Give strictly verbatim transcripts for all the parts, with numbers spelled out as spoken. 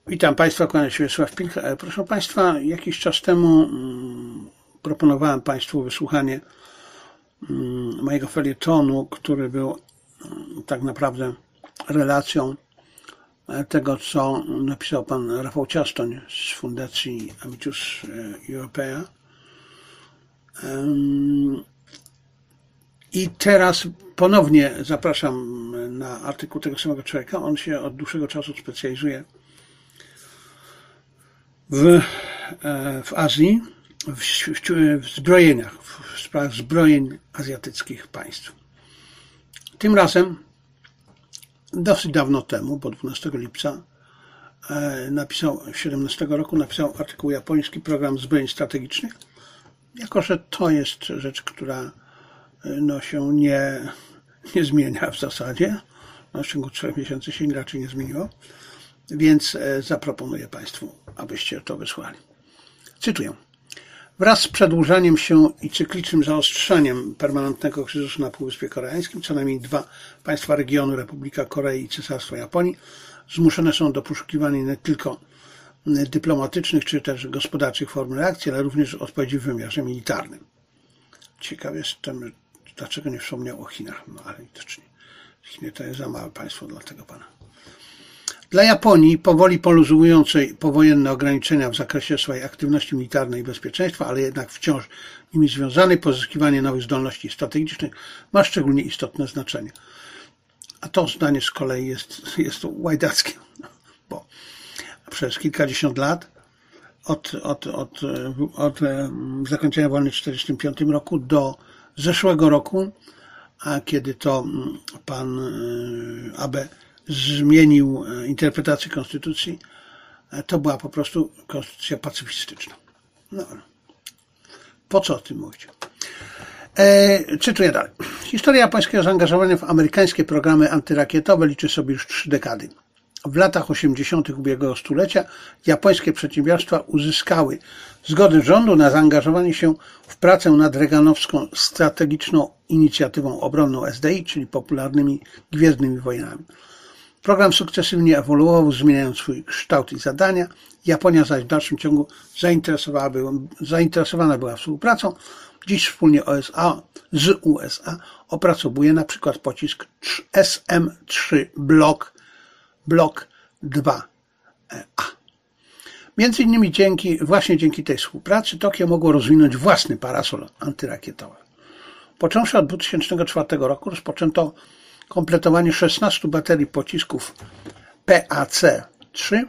Witam Państwa, kłaniam się Wiesław Pilch. Proszę Państwa, jakiś czas temu proponowałem Państwu wysłuchanie mojego felietonu, który był tak naprawdę relacją tego, co napisał pan Rafał Ciastoń z Fundacji Amicus Europea. I teraz ponownie zapraszam na artykuł tego samego człowieka. On się od dłuższego czasu specjalizuje w, w Azji, w, w, w zbrojeniach, w sprawach zbrojeń azjatyckich państw. Tym razem, dosyć dawno temu, bo dwunastego lipca napisał, siedemnastego roku napisał artykuł Japoński program zbrojeń strategicznych. Jako że to jest rzecz, która no, się nie, nie zmienia w zasadzie, no, w ciągu trzech miesięcy się raczej nie zmieniło, więc zaproponuję Państwu, abyście to wysłali. Cytuję. Wraz z przedłużaniem się i cyklicznym zaostrzaniem permanentnego kryzysu na Półwyspie Koreańskim, co najmniej dwa państwa regionu, Republika Korei i Cesarstwo Japonii, zmuszone są do poszukiwania nie tylko dyplomatycznych czy też gospodarczych form reakcji, ale również odpowiedzi w wymiarze militarnym. Ciekaw jestem, dlaczego nie wspomniał o Chinach, no ale widocznie Chiny to jest za małe państwo dla tego pana. Dla Japonii, powoli poluzującej powojenne ograniczenia w zakresie swojej aktywności militarnej i bezpieczeństwa, ale jednak wciąż nimi związanej, pozyskiwanie nowych zdolności strategicznych ma szczególnie istotne znaczenie. A to zdanie z kolei jest, jest łajdackie, bo przez kilkadziesiąt lat od, od, od, od zakończenia wojny w tysiąc dziewięćset czterdziestym piątym roku do zeszłego roku, a kiedy to pan Abe zmienił interpretację konstytucji, to była po prostu konstytucja pacyfistyczna. No, po co o tym mówić? E, cytuję dalej. Historia japońskiego zaangażowania w amerykańskie programy antyrakietowe liczy sobie już trzy dekady. W latach osiemdziesiątych ubiegłego stulecia japońskie przedsiębiorstwa uzyskały zgodę rządu na zaangażowanie się w pracę nad reaganowską strategiczną inicjatywą obronną S D I, czyli popularnymi Gwiezdnymi Wojnami. Program sukcesywnie ewoluował, zmieniając swój kształt i zadania. Japonia zaś w dalszym ciągu zainteresowana była, zainteresowana była współpracą. Dziś wspólnie O S A, z U S A opracowuje na przykład pocisk S M trzy Block, Block dwa A. Między innymi dzięki, właśnie dzięki tej współpracy Tokio mogło rozwinąć własny parasol antyrakietowy. Począwszy od dwutysięcznego czwartego roku rozpoczęto kompletowanie szesnastu baterii pocisków P A C trzy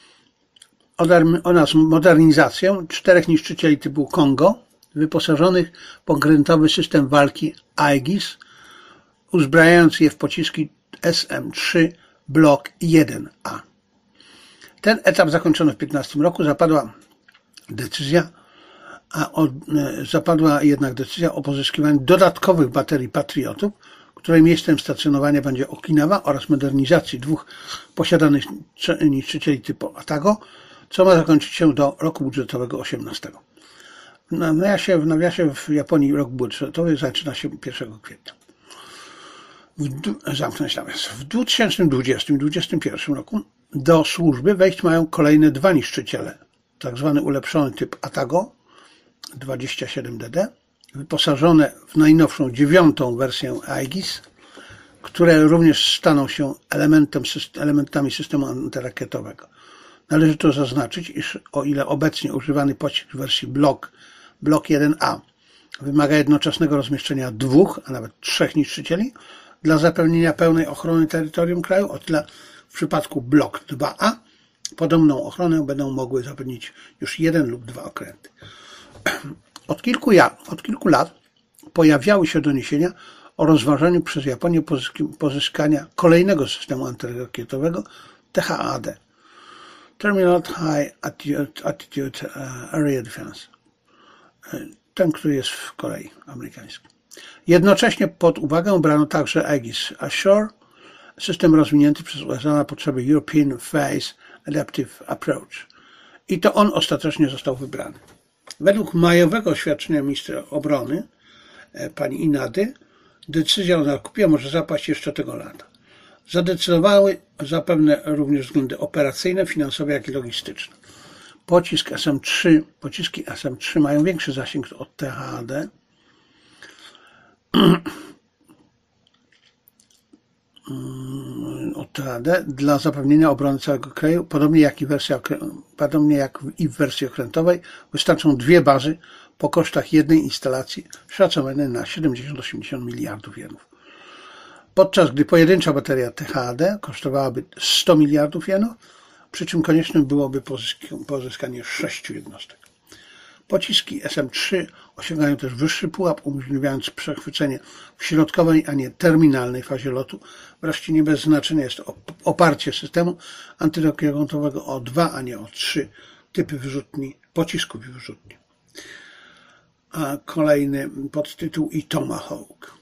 oraz modernizację czterech niszczycieli typu Kongo, wyposażonych w okrętowy system walki Aegis, uzbrajając je w pociski S M trzy Block jeden A. Ten etap zakończono w piętnastym roku, zapadła decyzja, a o, zapadła jednak decyzja o pozyskiwaniu dodatkowych baterii Patriotów, której miejscem stacjonowania będzie Okinawa, oraz modernizacji dwóch posiadanych niszczycieli typu Atago, co ma zakończyć się do roku budżetowego osiemnastego. W nawiasie, w nawiasie w Japonii rok budżetowy zaczyna się pierwszego kwietnia. W, zamknąć nawias. W dwa tysiące dwudziestym i dwa tysiące dwudziestym pierwszym roku do służby wejść mają kolejne dwa niszczyciele, tak zwany ulepszony typ Atago dwadzieścia siedem D D, wyposażone w najnowszą dziewiątą wersję Aegis, które również staną się elementem, elementami systemu antyrakietowego. Należy tu zaznaczyć, iż o ile obecnie używany pocisk w wersji Block, Block jeden A wymaga jednoczesnego rozmieszczenia dwóch, a nawet trzech niszczycieli dla zapewnienia pełnej ochrony terytorium kraju, o tyle w przypadku Block dwa A podobną ochronę będą mogły zapewnić już jeden lub dwa okręty. Od kilku, od kilku lat pojawiały się doniesienia o rozważaniu przez Japonię pozyskania kolejnego systemu antyrakietowego T H A D, Terminal High Altitude, Altitude Area Defense, ten, który jest w Korei Amerykańskiej. Jednocześnie pod uwagę brano także Aegis Ashore, system rozwinięty przez U S A na potrzeby European Phase Adaptive Approach. I to on ostatecznie został wybrany. Według majowego oświadczenia ministra obrony, pani Inady, decyzja o zakupie może zapaść jeszcze tego lata. zadecydowały zapewne również względy operacyjne, finansowe, jak i logistyczne. Pocisk S M trzy, pociski S M trzy mają większy zasięg od T H A D. od T H D dla zapewnienia obrony całego kraju, podobnie jak i, wersja, podobnie jak i w wersji okrętowej, wystarczą dwie bazy po kosztach jednej instalacji szacowanej na siedemdziesiąt do osiemdziesięciu miliardów jenów. Podczas gdy pojedyncza bateria T H A D kosztowałaby sto miliardów jenów, przy czym koniecznym byłoby pozyskanie sześciu jednostek. Pociski S M trzy osiągają też wyższy pułap, umożliwiając przechwycenie w środkowej, a nie terminalnej fazie lotu. Wreszcie nie bez znaczenia jest oparcie systemu antyrakietowego o dwa, a nie o trzy typy wyrzutni, pocisków i wyrzutni. A kolejny podtytuł i Tomahawk.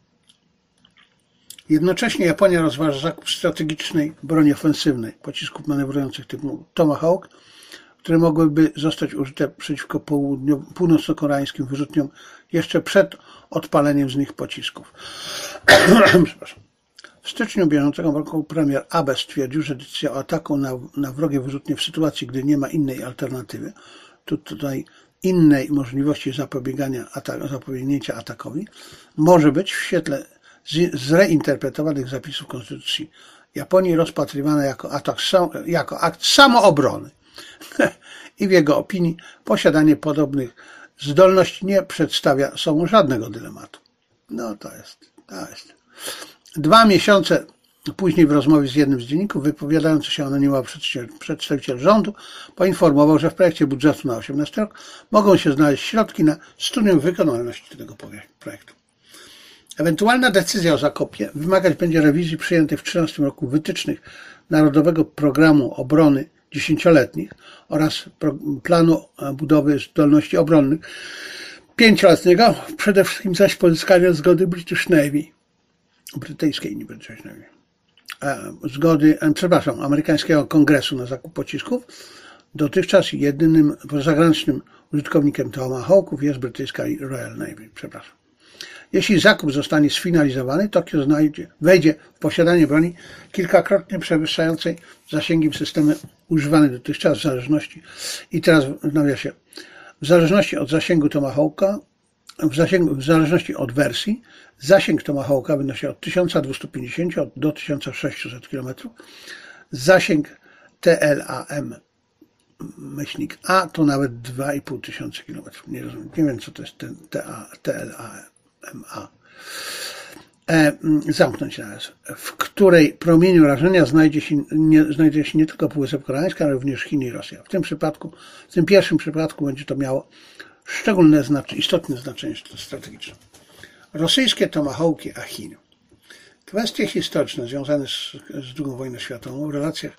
Jednocześnie Japonia rozważa zakup strategicznej broni ofensywnej, pocisków manewrujących typu Tomahawk, które mogłyby zostać użyte przeciwko północno-koreańskim wyrzutniom jeszcze przed odpaleniem z nich pocisków. Przepraszam. W styczniu bieżącego roku premier Abe stwierdził, że decyzja o ataku na, na wrogie wyrzutnie w sytuacji, gdy nie ma innej alternatywy, tu, tutaj innej możliwości zapobiegania atak, zapobiegnięcia atakowi, może być w świetle zreinterpretowanych zapisów Konstytucji Japonii rozpatrywana jako, atak, jako akt samoobrony. I w jego opinii posiadanie podobnych zdolności nie przedstawia sobą żadnego dylematu. No to jest, to jest. Dwa miesiące później w rozmowie z jednym z dzienników wypowiadający się anonimowo przedstawiciel rządu poinformował, że w projekcie budżetu na osiemnasty rok mogą się znaleźć środki na studium wykonalności tego projektu. Ewentualna decyzja o zakupie wymagać będzie rewizji przyjętych w dwa tysiące trzynastym roku wytycznych Narodowego Programu Obrony dziesięcioletnich oraz planu budowy zdolności obronnych pięcioletniego, przede wszystkim zaś pozyskania zgody British Navy, brytyjskiej, nie British Navy, zgody, przepraszam, amerykańskiego kongresu na zakup pocisków. Dotychczas jedynym zagranicznym użytkownikiem Tomahawków jest brytyjska Royal Navy, przepraszam. Jeśli zakup zostanie sfinalizowany, Tokio znajdzie, wejdzie w posiadanie broni kilkakrotnie przewyższającej zasięgi systemy używane dotychczas w zależności, i teraz w nawiasie, w zależności od zasięgu Tomahawka, w, zasięgu, w zależności od wersji, zasięg Tomahawka wynosi od tysiąc dwieście pięćdziesiąt do tysiąc sześćset kilometrów, zasięg T L A M myślnik A to nawet dwa i pół tysiąca kilometrów. Nie rozumiem, nie wiem co to jest ten T L A M A. E, zamknąć naraz, w której promieniu rażenia znajdzie się nie, znajdzie się nie tylko Półwysep Koreański, ale również Chiny i Rosja. W tym przypadku, w tym pierwszym przypadku będzie to miało szczególne znaczenie, istotne znaczenie strategiczne. Rosyjskie Tomahawki a Chin. Kwestie historyczne związane z, z drugą wojną światową w relacjach,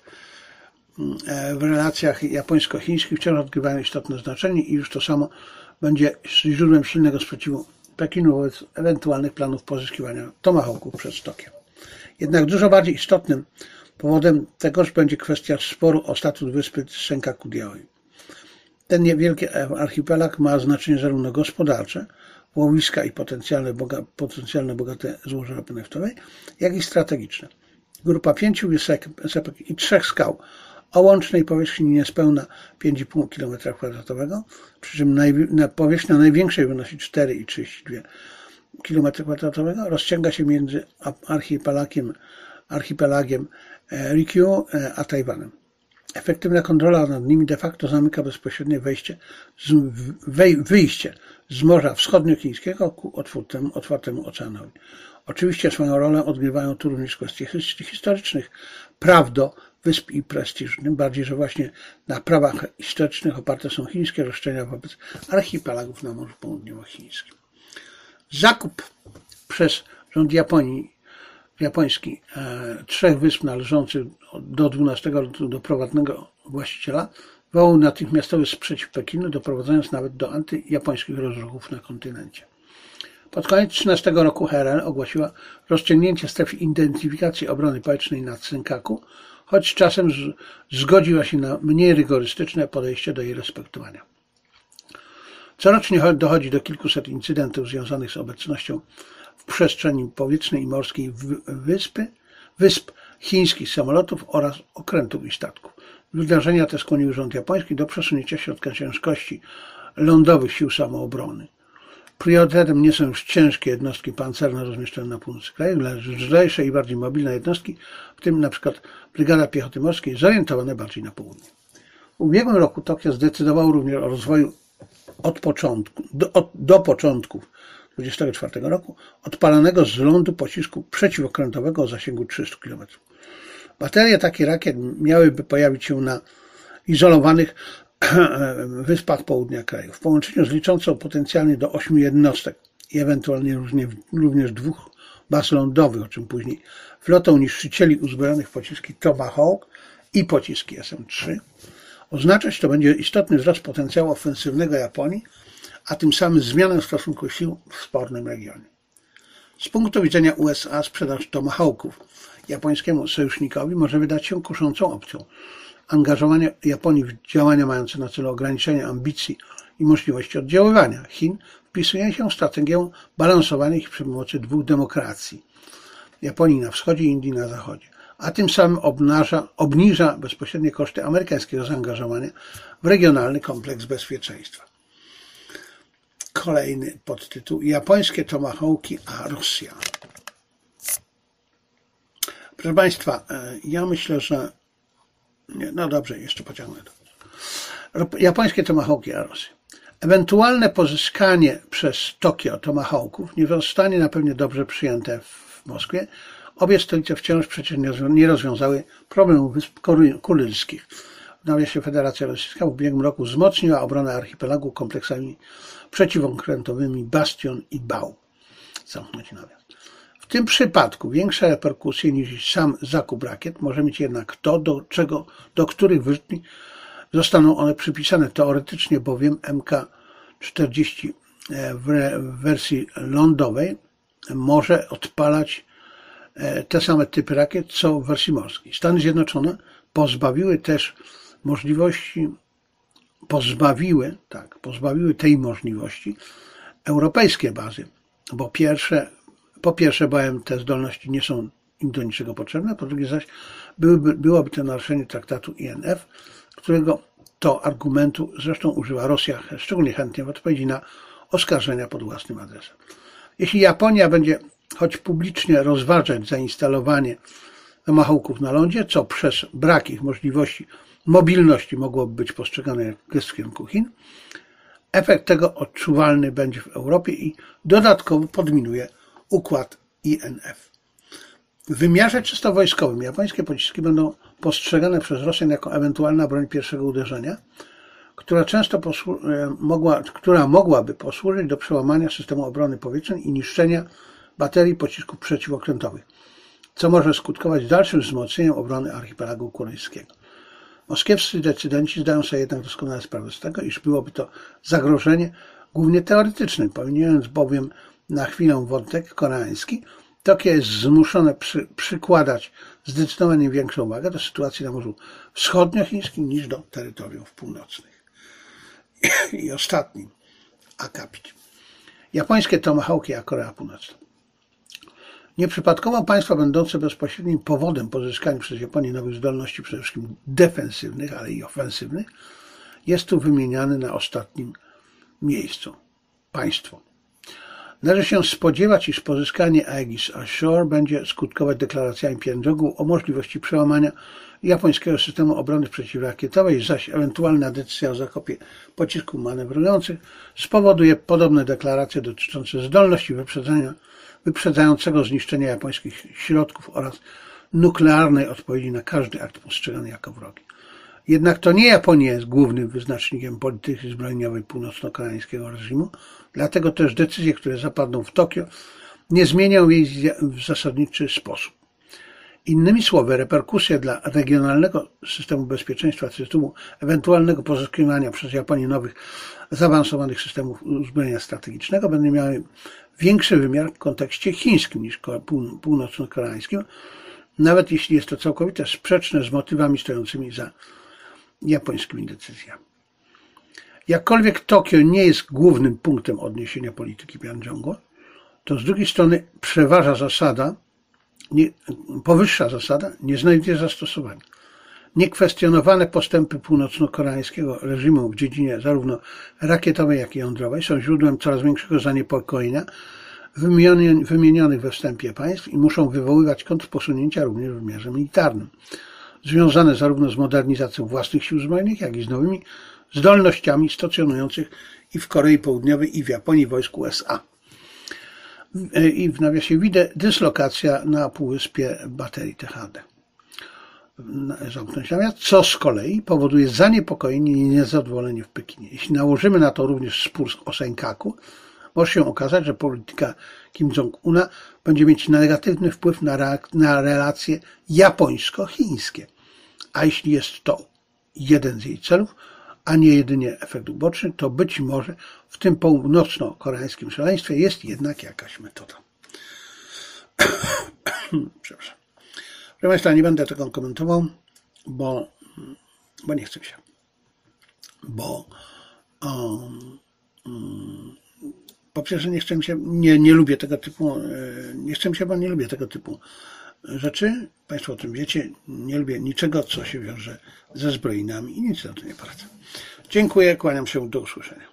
w relacjach japońsko-chińskich wciąż odgrywają istotne znaczenie i już to samo będzie źródłem silnego sprzeciwu Pekinu wobec ewentualnych planów pozyskiwania Tomahawków przez Tokio. Jednak dużo bardziej istotnym powodem tegoż będzie kwestia sporu o status wyspy Senkaku-Diaoyu. Ten niewielki archipelag ma znaczenie zarówno gospodarcze, łowiska i potencjalne, boga, potencjalne bogate złoża ropy naftowej, jak i strategiczne. Grupa pięciu wysepek i trzech skał o łącznej powierzchni niespełna pięć i pół kilometra kwadratowego, przy czym naj, na powierzchnia największej wynosi cztery i trzydzieści dwa kilometry kwadratowego, rozciąga się między archipelagiem, archipelagiem Ryukyu a Tajwanem. Efektywna kontrola nad nimi de facto zamyka bezpośrednie wejście z, wej, wyjście z Morza Wschodniochińskiego ku otwartemu, otwartemu oceanowi. Oczywiście swoją rolę odgrywają tu również kwestie historycznych, praw do wysp i prestiż, tym bardziej, że właśnie na prawach historycznych oparte są chińskie roszczenia wobec archipelagów na Morzu Południowochińskim. Zakup przez rząd Japonii, japoński e, trzech wysp należących do dwunastego lutu do prywatnego właściciela wywołał natychmiastowy sprzeciw Pekinu, doprowadzając nawet do antyjapońskich rozruchów na kontynencie. Pod koniec trzynastego roku H R L ogłosiła rozciągnięcie strefy identyfikacji obrony powietrznej nad Senkaku, choć czasem zgodziła się na mniej rygorystyczne podejście do jej respektowania. Corocznie dochodzi do kilkuset incydentów związanych z obecnością w przestrzeni powietrznej i morskiej wyspy, wysp chińskich samolotów oraz okrętów i statków. Wydarzenia te skłoniły rząd japoński do przesunięcia środka ciężkości lądowych sił samoobrony. Priorytetem nie są już ciężkie jednostki pancerne rozmieszczone na północy kraju, lecz lżejsze i bardziej mobilne jednostki, w tym na przykład Brygada Piechoty Morskiej, zorientowane bardziej na południe. W ubiegłym roku Tokio zdecydowało również o rozwoju od początku, do, od, do początków dwudziestego czwartego roku odpalanego z lądu pocisku przeciwokrętowego o zasięgu trzystu kilometrów. Baterie takich rakiet miałyby pojawić się na izolowanych wyspach południa kraju, w połączeniu z liczącą potencjalnie do ośmiu jednostek i ewentualnie również dwóch baz lądowych, o czym później, flotą niszczycieli uzbrojonych w pociski Tomahawk i pociski S M trzy. Oznaczać to będzie istotny wzrost potencjału ofensywnego Japonii, a tym samym zmianę stosunku sił w spornym regionie. Z punktu widzenia U S A sprzedaż Tomahawków japońskiemu sojusznikowi może wydać się kuszącą opcją. Angażowanie Japonii w działania mające na celu ograniczenie ambicji i możliwości oddziaływania Chin wpisuje się w strategię balansowania ich przy pomocy dwóch demokracji. Japonii na wschodzie i Indii na zachodzie, a tym samym obnaża, obniża bezpośrednie koszty amerykańskiego zaangażowania w regionalny kompleks bezpieczeństwa. Kolejny podtytuł: Japońskie tomahawki, a Rosja. Proszę Państwa, ja myślę, że... Nie, no dobrze, jeszcze pociągnę to. Japońskie tomahawki, a Rosja. Ewentualne pozyskanie przez Tokio tomahawków nie zostanie na pewno dobrze przyjęte w Moskwie. Obie stolice wciąż przecież nie rozwiązały problemu Wysp Kurylskich. W nawiasie Federacja Rosyjska w ubiegłym roku wzmocniła obronę archipelagu kompleksami przeciwokrętowymi Bastion i Bał. Zamknąć nawias. W tym przypadku większe reperkusje niż sam zakup rakiet może mieć jednak to, do, czego, do których wyrzutni zostaną one przypisane. Teoretycznie bowiem M K czterdzieści w wersji lądowej może odpalać te same typy rakiet, co w wersji morskiej. Stany Zjednoczone pozbawiły też możliwości, pozbawiły, tak, pozbawiły tej możliwości europejskie bazy, bo pierwsze, po pierwsze, bowiem te zdolności nie są im do niczego potrzebne, po drugie zaś byłyby, byłoby to naruszenie traktatu I N F, którego to argumentu zresztą używa Rosja szczególnie chętnie w odpowiedzi na oskarżenia pod własnym adresem. Jeśli Japonia będzie choć publicznie rozważać zainstalowanie tomahawków na lądzie, co przez brak ich możliwości mobilności mogłoby być postrzegane jak gest w kierunku Chin, efekt tego odczuwalny będzie w Europie i dodatkowo podminuje układ I N F. W wymiarze czysto wojskowym japońskie pociski będą postrzegane przez Rosjan jako ewentualna broń pierwszego uderzenia, która często mogła, która mogłaby posłużyć do przełamania systemu obrony powietrznej i niszczenia baterii pocisków przeciwokrętowych, co może skutkować dalszym wzmocnieniem obrony archipelagu kurylskiego. Moskiewscy decydenci zdają sobie jednak doskonale sprawę z tego, iż byłoby to zagrożenie głównie teoretyczne, pomijając bowiem na chwilę wątek koreański. Tokio jest zmuszone przy, przykładać zdecydowanie większą wagę do sytuacji na Morzu Wschodniochińskim niż do terytoriów północnych. I ostatnim akapit. Japońskie tomahawki, a Korea Północna. Nieprzypadkowo państwa będące bezpośrednim powodem pozyskania przez Japonię nowych zdolności, przede wszystkim defensywnych, ale i ofensywnych, jest tu wymieniane na ostatnim miejscu. Państwo. Należy się spodziewać, iż pozyskanie Aegis Ashore będzie skutkować deklaracjami Pjongjangu o możliwości przełamania japońskiego systemu obrony przeciwrakietowej, zaś ewentualna decyzja o zakupie pocisków manewrujących spowoduje podobne deklaracje dotyczące zdolności wyprzedzenia, wyprzedzającego zniszczenia japońskich środków oraz nuklearnej odpowiedzi na każdy akt postrzegany jako wrogi. Jednak to nie Japonia jest głównym wyznacznikiem polityki zbrojeniowej północno-koreańskiego reżimu, dlatego też decyzje, które zapadną w Tokio, nie zmienią jej w zasadniczy sposób. Innymi słowy, reperkusje dla regionalnego systemu bezpieczeństwa z tytułu ewentualnego pozyskiwania przez Japonię nowych, zaawansowanych systemów uzbrojenia strategicznego będą miały większy wymiar w kontekście chińskim niż północno-koreańskim, nawet jeśli jest to całkowicie sprzeczne z motywami stojącymi za japońskimi decyzjami. Jakkolwiek Tokio nie jest głównym punktem odniesienia polityki Pjongjangu, to z drugiej strony przeważa zasada nie, powyższa zasada nie znajduje zastosowania. Niekwestionowane postępy północno-koreańskiego reżimu w dziedzinie zarówno rakietowej, jak i jądrowej są źródłem coraz większego zaniepokojenia wymienionych we wstępie państw i muszą wywoływać kontrposunięcia również w wymiarze militarnym, związane zarówno z modernizacją własnych sił zbrojnych, jak i z nowymi zdolnościami stacjonujących i w Korei Południowej, i w Japonii wojsk U S A. I w nawiasie widzę dyslokacja na półwyspie baterii T H D. Zamknąć nawias, co z kolei powoduje zaniepokojenie i niezadowolenie w Pekinie. Jeśli nałożymy na to również spór o Senkaku, może się okazać, że polityka Kim Jong-una będzie mieć negatywny wpływ na, na relacje japońsko-chińskie. A jeśli jest to jeden z jej celów, a nie jedynie efekt uboczny, to być może w tym północno-koreańskim szaleństwie jest jednak jakaś metoda. Przepraszam. Proszę Państwa, nie będę tego komentował, bo, bo nie chcę się. Bo um, um, po pierwsze nie chcę się, nie, nie lubię tego typu, nie chcę się, bo nie lubię tego typu rzeczy. Państwo o tym wiecie, nie lubię niczego, co się wiąże ze zbrojeniami i nic na to nie poradzę. Dziękuję, kłaniam się, do usłyszenia.